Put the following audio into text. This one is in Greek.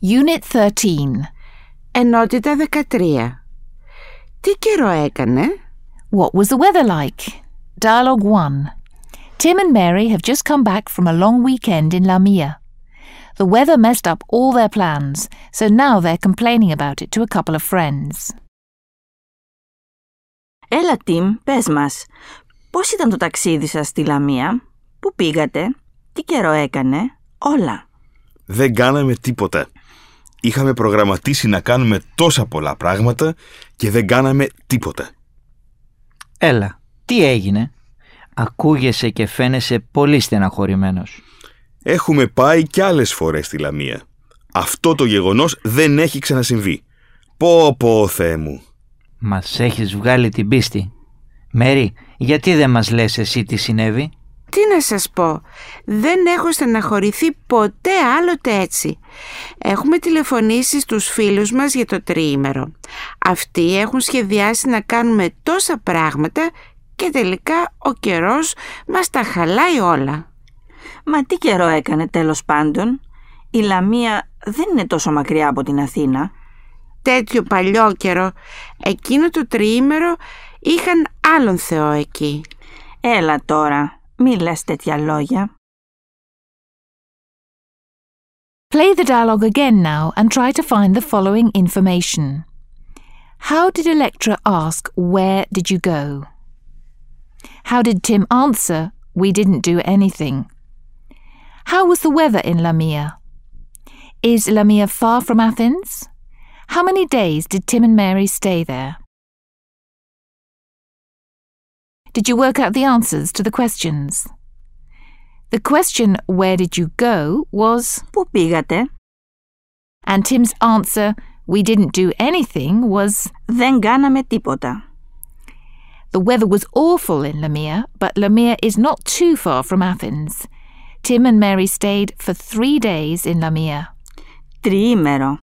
Unit 13. Ενότητα 13. Τι καιρό έκανε? What was the weather like? Dialogue 1. Tim and Mary have just come back from a long weekend in Lamia. The weather messed up all their plans, so now they're complaining about it to a couple of friends. Έλα, Τιμ, πες μας. Πώς ήταν το ταξίδι σας στη Λαμία? Πού πήγατε? Τι καιρό έκανε? Όλα. Δεν κάναμε τίποτα. Είχαμε προγραμματίσει να κάνουμε τόσα πολλά πράγματα και δεν κάναμε τίποτα. Έλα, τι έγινε? Ακούγεσαι και φαίνεσαι πολύ στεναχωρημένος. Έχουμε πάει κι άλλες φορές στη Λαμία. Αυτό το γεγονός δεν έχει ξανασυμβεί. Πω, Θεέ μου. Μας έχεις βγάλει την πίστη. Μέρι, γιατί δεν μας λες εσύ τι συνέβη? Τι να σας πω, δεν έχω στεναχωρηθεί ποτέ άλλοτε έτσι. Έχουμε τηλεφωνήσει στους φίλους μας για το τριήμερο. Αυτοί έχουν σχεδιάσει να κάνουμε τόσα πράγματα και τελικά ο καιρός μας τα χαλάει όλα. Μα τι καιρό έκανε τέλος πάντων? Η Λαμία δεν είναι τόσο μακριά από την Αθήνα. Τέτοιο παλιό καιρό, εκείνο το τριήμερο είχαν άλλον Θεό εκεί. Έλα τώρα, μη λες τέτοια λόγια. Play the dialogue again now and try to find the following information. How did Electra ask, "Where did you go?" How did Tim answer, "We didn't do anything"? How was the weather in Lamia? Is Lamia far from Athens? How many days did Tim and Mary stay there? Did you work out the answers to the questions? The question, "Where did you go?" was Πού πήγατε? And Tim's answer, "We didn't do anything" was Δεν κάναμε τίποτα. The weather was awful in Lamia, but Lamia is not too far from Athens. Tim and Mary stayed for 3 days in Lamia. Τριήμερο.